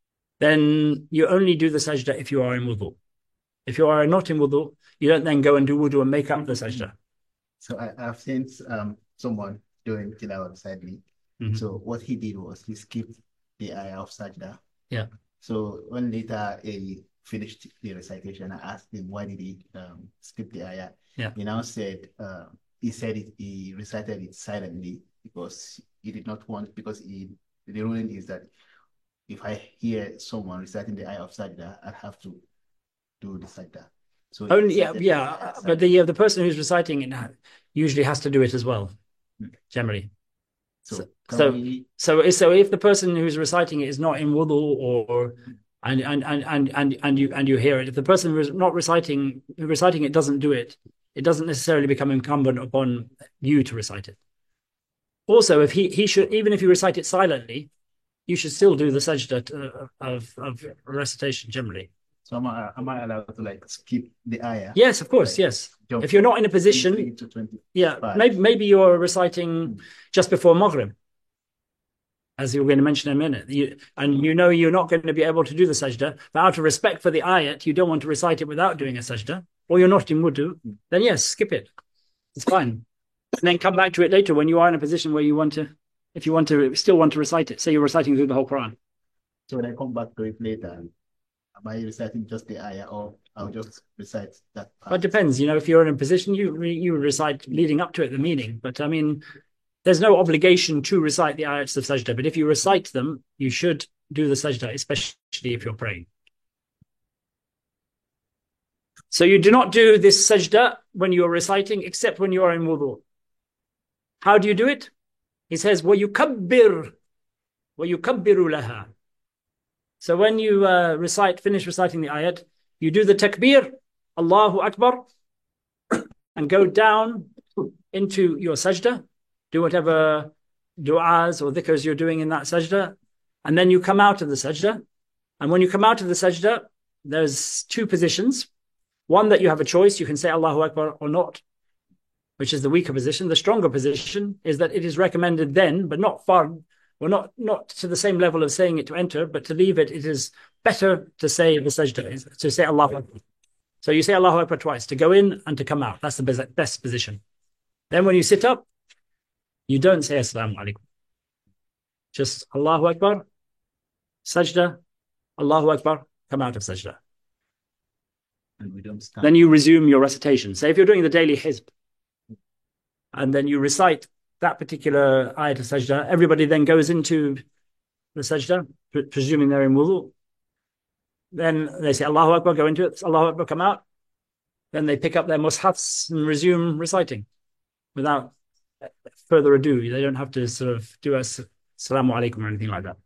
then you only do the sajda if you are in wudu. If you are not in wudu, you don't then go and do wudu and make up the sajda. So I, I've seen um, someone doing tilawah beside me. Mm-hmm. So what he did was he skipped the ayah of sajda. Yeah. So when later he finished the recitation, I asked him why did he um, skip the ayah. Yeah. He now said uh, he said it. He recited it silently because he did not want because he the ruling is that if I hear someone reciting the ayah of sajda, I have to do the sajda. So only yeah yeah, but the uh, the person who's reciting it usually has to do it as well, generally. So so we... so so if the person who's reciting it is not in wudu or and and and and and, and you and you hear it, if the person who's not reciting reciting it doesn't do it, it doesn't necessarily become incumbent upon you to recite it. Also, if he he should even if you recite it silently, you should still do the sajda of of recitation generally. So am I, am I allowed to like skip the ayah? Yes, of course, like, yes. If you're not in a position, yeah, maybe maybe you're reciting mm. just before Maghrib, as you're going to mention in a minute, you, and you know you're not going to be able to do the sajda, but out of respect for the ayat, you don't want to recite it without doing a sajda, or you're not in wudu, mm. then yes, skip it. It's fine. And then come back to it later when you are in a position where you want to, if you want to, still want to recite it. Say you're reciting through the whole Quran. So when I come back to it later, am I reciting just the ayah or I'll just recite that part? Well, it depends. You know, if you're in a position, you you recite leading up to it, the meaning. But I mean, there's no obligation to recite the ayats of sajda. But if you recite them, you should do the sajda, especially if you're praying. So you do not do this sajda when you're reciting, except when you are in wudu. How do you do it? He says, وَيُكَبِّرُ وَيُكَبِّرُ لَهَا. So when you uh, recite, finish reciting the ayat, you do the takbir, Allahu Akbar, and go down into your sajda, do whatever du'as or dhikrs you're doing in that sajda, and then you come out of the sajda. And when you come out of the sajda, there's two positions. One that you have a choice, you can say Allahu Akbar or not, which is the weaker position. The stronger position is that it is recommended then, but not far, well, not, not to the same level of saying it to enter, but to leave it, it is better to say the sajda, to say Allahu Akbar. So you say Allahu Akbar twice, to go in and to come out. That's the best position. Then when you sit up, you don't say Assalamu alaikum. Just Allahu Akbar, sajda, Allahu Akbar, come out of sajda. And we don't stand. Then you resume your recitation. Say if you're doing the daily hizb, and then you recite that particular ayat of sajda, everybody then goes into the sajda, pre presuming they're in wudu. Then they say Allahu Akbar, go into it, Allahu Akbar, come out. Then they pick up their mushafs and resume reciting without further ado. They don't have to sort of do a salamu alaikum or anything like that.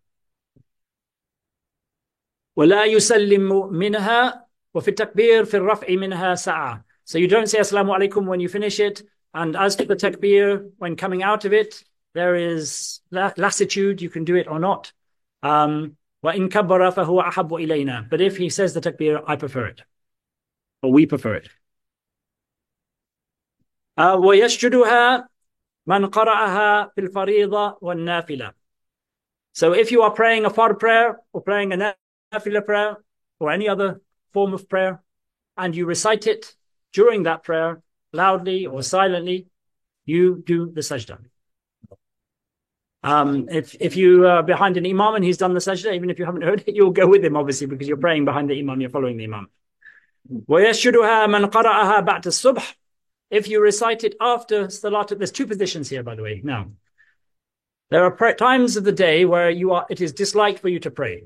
وَلَا يُسَلِّمُ مِنْهَا وَفِي التَّكْبِيرِ فِي الرَّفْعِ مِنْهَا سَاعَةً. So you don't say assalamu alaikum when you finish it. And as to the takbir, when coming out of it, there is lassitude, you can do it or not. Um, وَإِن كَبَّرَ فَهُوَ أَحَبُّ إِلَيْنَا. But if he says the takbir, I prefer it. Or we prefer it. Uh, وَيَسْجُدُهَا مَنْ قَرَأَهَا فِي الْفَرِيضَةِ وَالنَّافِلَةِ. So if you are praying a fard prayer or praying a nafila prayer or any other form of prayer, and you recite it during that prayer, loudly or silently, you do the sajda. Um, if if you are behind an imam and he's done the sajda, even if you haven't heard it, you'll go with him, obviously, because you're praying behind the imam, you're following the imam. وَيَسْجُدُهَا مَنْ قَرَأَهَا بَعْدَ الصُّبْحِ. If you recite it after salat, there's two positions here, by the way. Now, there are times of the day where you are, it is disliked for you to pray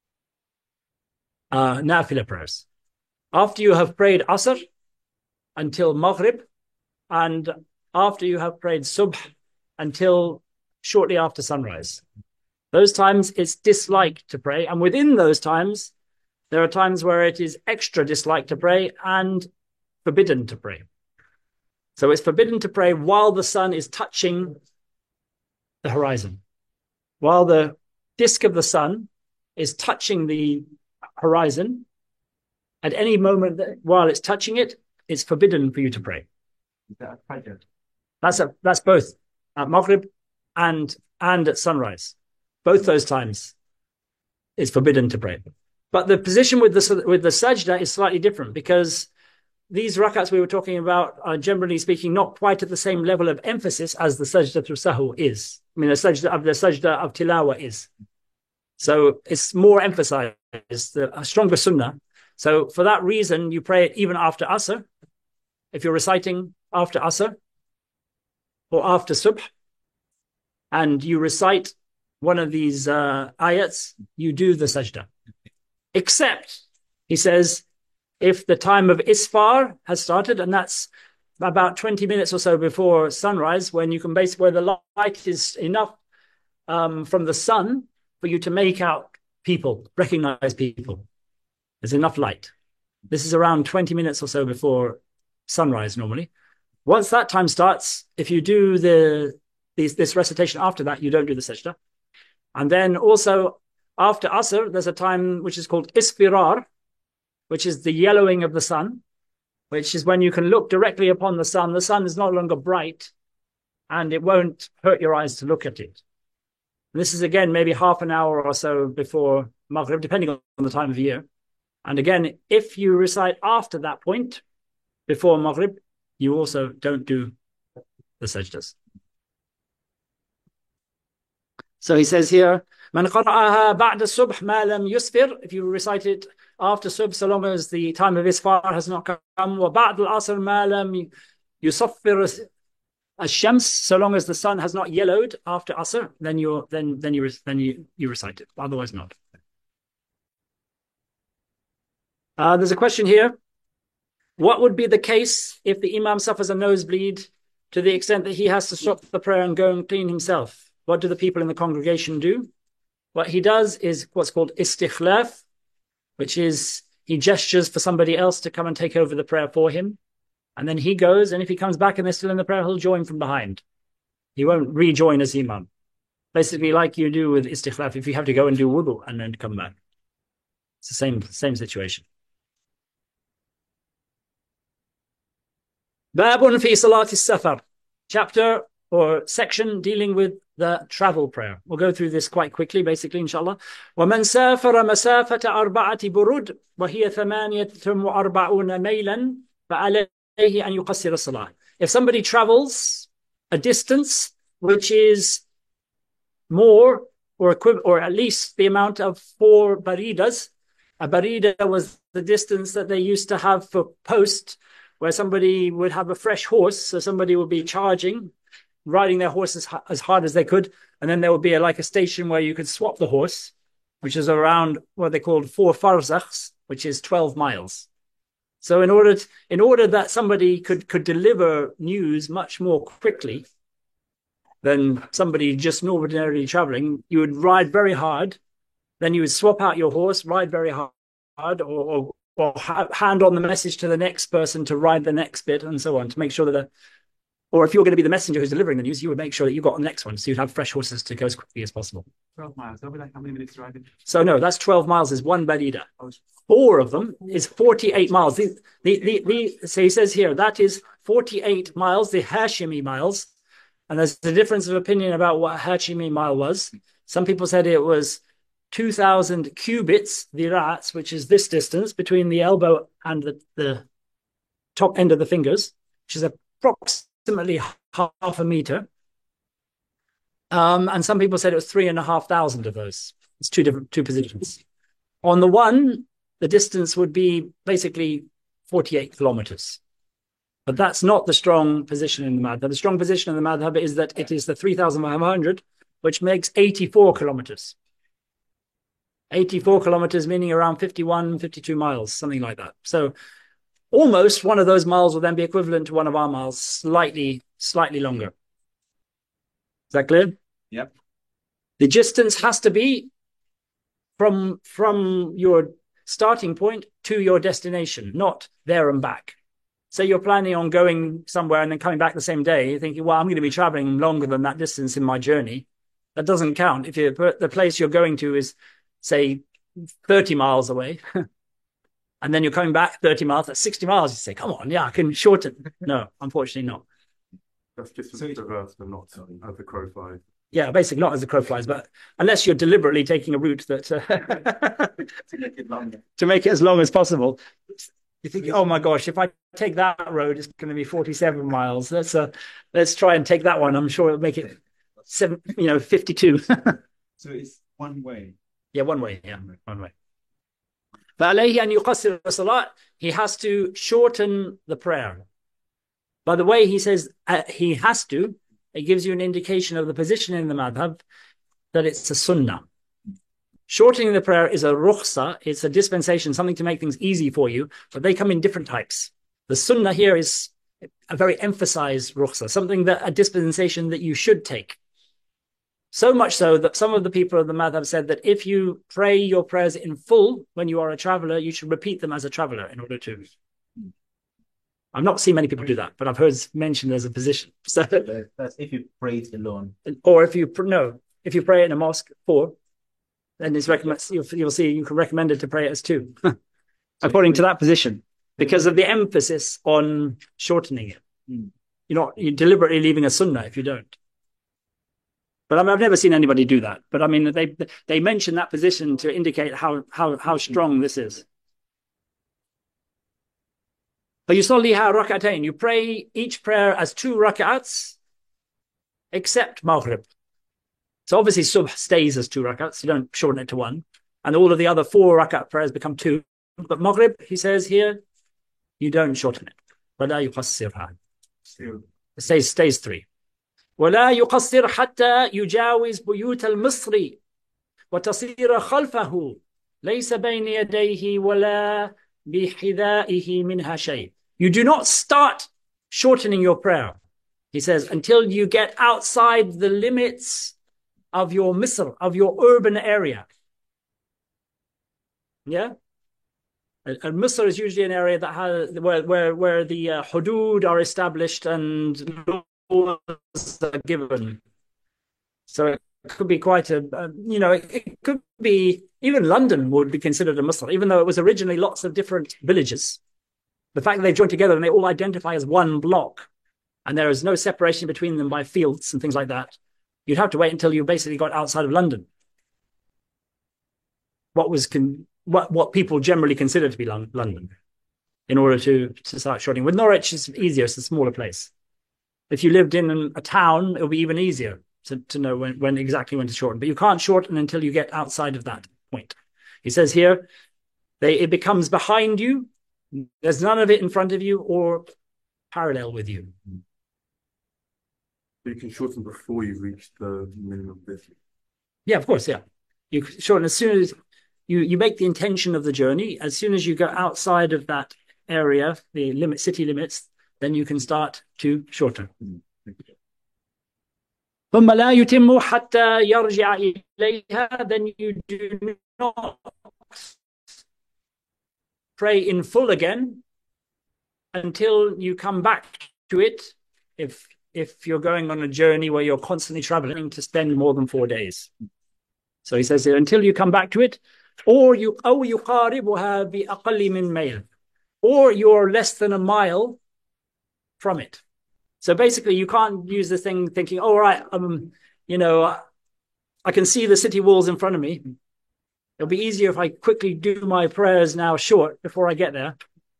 uh, nafila prayers. After you have prayed Asr until Maghrib, and after you have prayed Subh until shortly after sunrise. Those times it's disliked to pray, and within those times, there are times where it is extra disliked to pray and forbidden to pray. So it's forbidden to pray while the sun is touching the horizon. While the disk of the sun is touching the horizon, at any moment that, while it's touching it, it's forbidden for you to pray. Is that a Fajr? That's a, that's both at Maghrib and and at sunrise. Both those times it's forbidden to pray. But the position with the with the sajda is slightly different, because these rakats we were talking about are, generally speaking, not quite at the same level of emphasis as the sajda through sahu is. I mean, the sajda of the sajda of tilawa is. So it's more emphasized, the, a stronger sunnah. So for that reason, you pray it even after Asr. If you're reciting after Asr or after Subh, and you recite one of these uh, ayats, you do the sajda. Except, he says, if the time of Isfar has started, and that's about twenty minutes or so before sunrise, when you can base where the light is enough um, from the sun for you to make out people, recognize people. There's enough light. This is around twenty minutes or so before sunrise normally. Once that time starts, if you do the these, this recitation after that, you don't do the sajda. And then also after Asr, there's a time which is called Isfirar, which is the yellowing of the sun, which is when you can look directly upon the sun. The sun is no longer bright, and it won't hurt your eyes to look at it. And this is, again, maybe half an hour or so before Maghrib, depending on the time of year. And again, if you recite after that point, before Maghrib, you also don't do the sajdas. So he says here, Man qara'aha ba'da subh ma lam yusfir. If you recite it after subh, so long as the time of isfar has not come, wa ba'd al-asr ma lam yusaffir ash-shams, so long as the sun has not yellowed after asr, then you then then you then you you recite it. Otherwise, not. Uh, there's a question here. What would be the case if the imam suffers a nosebleed to the extent that he has to stop the prayer and go and clean himself? What do the people in the congregation do? What he does is what's called istikhlaf, which is he gestures for somebody else to come and take over the prayer for him. And then he goes, and if he comes back and they're still in the prayer, he'll join from behind. He won't rejoin as imam. Basically, like you do with istikhlaf, if you have to go and do wudu and then come back. It's the same, same situation. Babun fi salati safar, chapter or section dealing with the travel prayer. We'll go through this quite quickly, basically, inshallah. وَمَنْ سَافَرَ مَسَافَةَ أَرْبَعَةِ بُرُدْ وَهِيَ ثَمَانِيَةٌ وَأَرْبَعُونَ مَيْلًا فَعَلَيْهِ أَنْ يُقَصِّرَ الصَّلَاةِ. If somebody travels a distance which is more or equivalent, or at least the amount of four baridas, A barida was the distance that they used to have for post, where somebody would have a fresh horse. So somebody would be charging, riding their horse as, as hard as they could. And then there would be a, like a station where you could swap the horse, which is around what they called four farsakhs, which is twelve miles. So in order to, in order that somebody could, could deliver news much more quickly than somebody just ordinarily traveling, you would ride very hard. Then you would swap out your horse, ride very hard, or, or, or ha hand on the message to the next person to ride the next bit, and so on, to make sure that the, or if you're going to be the messenger who's delivering the news, you would make sure that you got the next one, so you'd have fresh horses to go as quickly as possible. twelve miles. That'll be like how many minutes driving? So no, that's twelve miles is one barida. Four of them is forty-eight miles. The, the, the, the, so he says here, that is forty-eight miles, the Hashimi miles. And there's a difference of opinion about what Hashimi mile was. Some people said it was two thousand cubits, dirats, which is this distance between the elbow and the, the top end of the fingers, which is approximately half a meter. Um, and some people said it was three and a half thousand of those. It's two different, two positions. On the one, the distance would be basically forty-eight kilometers. But that's not the strong position in the madhab. The strong position in the madhab is that it is the three thousand five hundred, which makes eighty-four kilometers. eighty-four kilometers, meaning around fifty-one, fifty-two miles, something like that. So almost one of those miles will then be equivalent to one of our miles, slightly, slightly longer. Is that clear? Yep. The distance has to be from, from your starting point to your destination, not there and back. So you're planning on going somewhere and then coming back the same day, you're thinking, well, I'm going to be traveling longer than that distance in my journey. That doesn't count. If you the place you're going to is, say, thirty miles away, and then you're coming back thirty miles, that's sixty miles, you say, come on, yeah, I can shorten. No, unfortunately not. That's just So a it's- reverse and not as the crow flies. Yeah, basically not as the crow flies, but unless you're deliberately taking a route that uh, To make it longer. to make it as long as possible. You think, oh my gosh, if I take that road, it's going to be forty-seven miles. Let's uh, let's try and take that one. I'm sure it'll make it seven, you know, fifty-two. So it's one way. Yeah, one way. Yeah, one way. فَعَلَيْهِ أَنْ يُقَصِّرَ الصَّلَاةِ. He has to shorten the prayer. By the way, he says uh, he has to. It gives you an indication of the position in the madhab that it's a sunnah. Shortening the prayer is a rukhsa. It's a dispensation, something to make things easy for you, but they come in different types. The sunnah here is a very emphasized rukhsa, something that a dispensation that you should take. So much so that some of the people of the madhab said that if you pray your prayers in full when you are a traveler, you should repeat them as a traveler in order to. I've not seen many people do that, but I've heard mentioned as a position. So, That's if you pray it alone. or if you no, if you pray in a mosque four, then it's recommend you'll, you'll see you can recommend it to pray it as two, according to that position, because of the emphasis on shortening it. Mm. You're not you're deliberately leaving a sunnah if you don't. But I mean, I've never seen anybody do that. But I mean, they they mention that position to indicate how how how strong this is. But you صليها ركعتين. You pray each prayer as two rak'ats, except Maghrib. So obviously Subh stays as two rak'ats. You don't shorten it to one. And all of the other four rak'at prayers become two. But Maghrib, he says here, you don't shorten it. وَلَا يُقَصِّرْهَا. Still. It stays, stays three. وَلَا يُقَصِّرْ حَتَّى يُجَاوِزْ بُيُوتَ الْمِصْرِ وَتَصِيرَ خَلْفَهُ لَيْسَ بَيْنِ يَدَيْهِ وَلَا بِحِذَائِهِ مِنْهَا شَيْءٍ. You do not start shortening your prayer, he says, until you get outside the limits of your Misr, of your urban area. Yeah? And, and Misr is usually an area that has where where, where the uh, hudud are established and laws are given. So it could be quite a, uh, you know, it, it could be, even London would be considered a Misr, even though it was originally lots of different villages. The fact that they've joined together and they all identify as one block, and there is no separation between them by fields and things like that, you'd have to wait until you basically got outside of London. What was con what what people generally consider to be London, in order to to start shortening. With Norwich, it's easier; it's a smaller place. If you lived in a town, it'll be even easier to to know when when exactly when to shorten. But you can't shorten until you get outside of that point. He says here, They, it becomes behind you. There's none of it in front of you or parallel with you. You can shorten before you've reached the minimum distance. Yeah, of course, yeah. You shorten as soon as you, you make the intention of the journey. As soon as you go outside of that area, the limit city limits, then you can start to shorten. ثم لا يتم حتى يرجع إليها. Then you do not pray in full again until you come back to it. If if you're going on a journey where you're constantly traveling to spend more than four days. So he says here, until you come back to it, or you أو يقاربها بأقل من ميل, or you're less than a mile from it. So basically, you can't use the thing thinking, oh, right, um, you know, I can see the city walls in front of me. It'll be easier if I quickly do my prayers now short before I get there.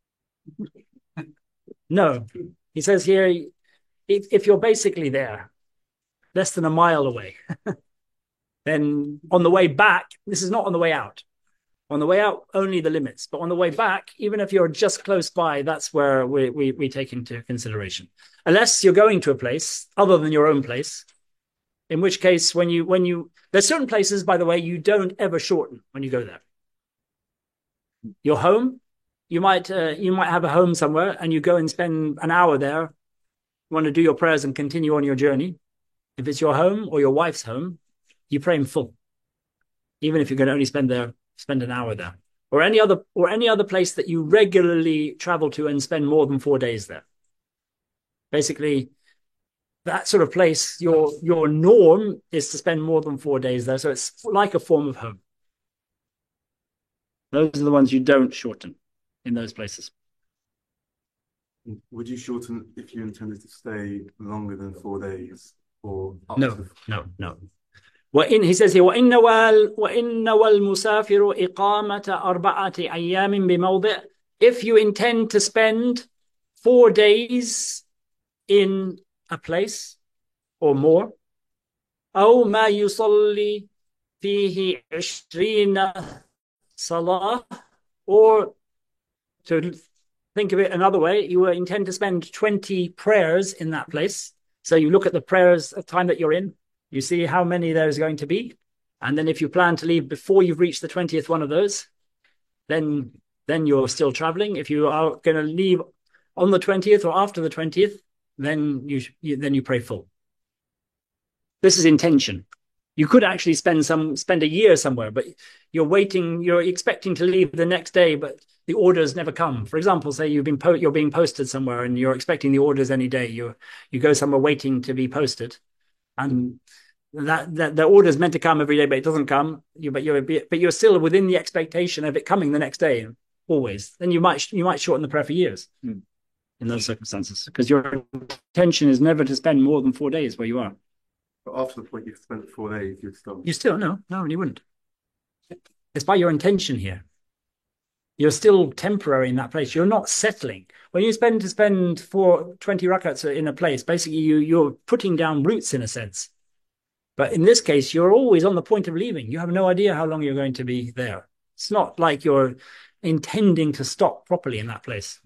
No, he says here, if, if you're basically there, less than a mile away, then on the way back, this is not on the way out. On the way out, only the limits. But on the way back, even if you're just close by, that's where we, we, we take into consideration. Unless you're going to a place other than your own place, in which case, when you, when you, there's certain places, by the way, you don't ever shorten when you go there. Your home, you might, uh, you might have a home somewhere and you go and spend an hour there. You want to do your prayers and continue on your journey. If it's your home or your wife's home, you pray in full. Even if you're going to only spend there, spend an hour there. Or any other, or any other place that you regularly travel to and spend more than four days there. Basically, that sort of place, your, your norm is to spend more than four days there. So it's like a form of home. Those are the ones you don't shorten in those places. Would you shorten if you intended to stay longer than four days? Or up No, to... no, no. وإن, he says here, وإن نوى وإن نوى المسافر إقامة أربعة أيام بموضع. If you intend to spend four days in a place or more, أو ما يصلي فيه عشرين صلاة, or to think of it another way, you intend to spend twenty prayers in that place. So you look at the prayers of time that you're in, you see how many there's going to be. And then if you plan to leave before you've reached the twentieth one of those, then, then you're still traveling. If you are going to leave on the twentieth or after the twentieth, then you, you then you pray full. This is intention. You could actually spend some spend a year somewhere, but you're waiting, you're expecting to leave the next day, but the orders never come. For example, say you've been po- you're being posted somewhere and you're expecting the orders any day. You you go somewhere waiting to be posted, and that, that the order is meant to come every day, but it doesn't come. You but you're but you're still within the expectation of it coming the next day, always. Then you might you might shorten the prayer for years hmm. in those circumstances, because your intention is never to spend more than four days where you are. But after the point you've spent four days, you'd stop. You still no, no, you wouldn't. It's by your intention here. You're still temporary in that place. You're not settling. When you spend to spend for twenty rakats in a place, basically you, you're putting down roots in a sense. But in this case, you're always on the point of leaving. You have no idea how long you're going to be there. It's not like you're intending to stop properly in that place.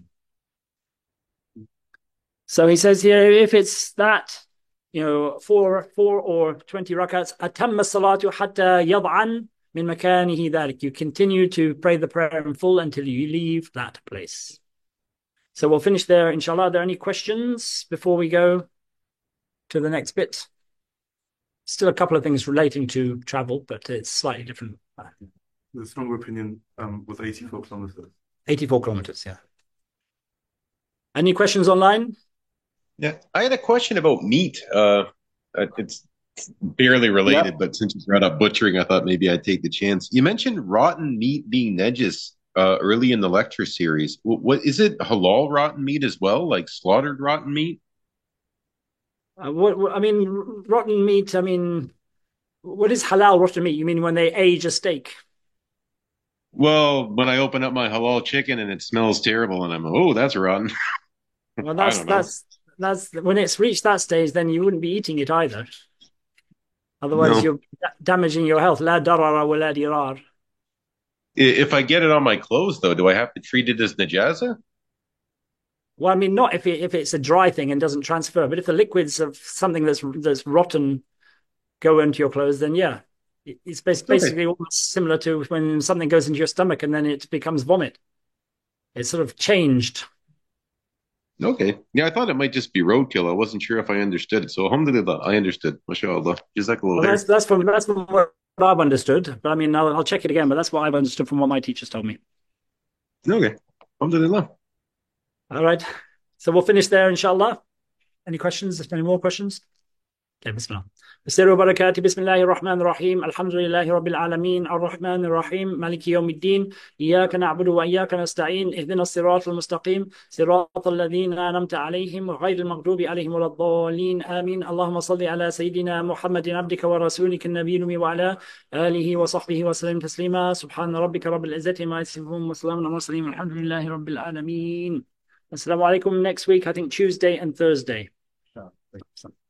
So he says here, if it's that, you know, four, four or twenty rakats, atamma salatu hatta yad'an min makanihi dhalik. You continue to pray the prayer in full until you leave that place. So we'll finish there, inshallah. Are there any questions before we go to the next bit? Still a couple of things relating to travel, but it's slightly different. The stronger opinion um, was eighty-four kilometers. eighty-four kilometers, yeah. Any questions online? Yeah, I had a question about meat. Uh, it's barely related, Yep. but since you brought up butchering, I thought maybe I'd take the chance. You mentioned rotten meat being najis uh, early in the lecture series. What, what is it? Halal rotten meat as well, like slaughtered rotten meat? Uh, what, what I mean, rotten meat. I mean, what is halal rotten meat? You mean when they age a steak? Well, when I open up my halal chicken and it smells terrible, and I'm oh, that's rotten. Well, I that's don't know. that's that's when it's reached that stage, then you wouldn't be eating it either. Otherwise, No. you're da- damaging your health. La darara wa la dirar. If I get it on my clothes, though, do I have to treat it as najasa? Well, I mean, not if it, if it's a dry thing and doesn't transfer, but if the liquids of something that's that's rotten go into your clothes, then yeah, it's basically okay. Almost similar to when something goes into your stomach and then it becomes vomit. It's sort of changed. Okay. Yeah, I thought it might just be roadkill. I wasn't sure if I understood it. So alhamdulillah, I understood. MashaAllah. Jazakallah. Well, that's, that's from that's from what I've understood. But I mean, I'll, I'll check it again, but that's what I've understood from what my teachers told me. Okay. Alhamdulillah. All right. So we'll finish there, inshallah. Any questions? Any more questions? Okay, bismillah. Bismillah wa barakatuh. Bismillahir Rahmanir Rahim. Alhamdulillahi Rabbil Alameen. Ar-Rahmanir Rahim. Maliki Yawmiddin. Iyyaka na'budu wa iyyaka nasta'in. Ihdina as-siratal mustaqim. Siratal ladhina an'amta alayhim ghayril maghdubi alayhim waladdallin. Amin. Allahumma salli ala Sayyidina Muhammadin abdika wa rasulika an-nabiyyi wa ala alihi wa sahbihi wa sallam taslima. Subhana rabbika rabbil izzati ma yasifun wa salamun ala mursalin. Alhamdulillahi Rabbil Alameen. Assalamu alaikum. Next week, I think Tuesday and Thursday.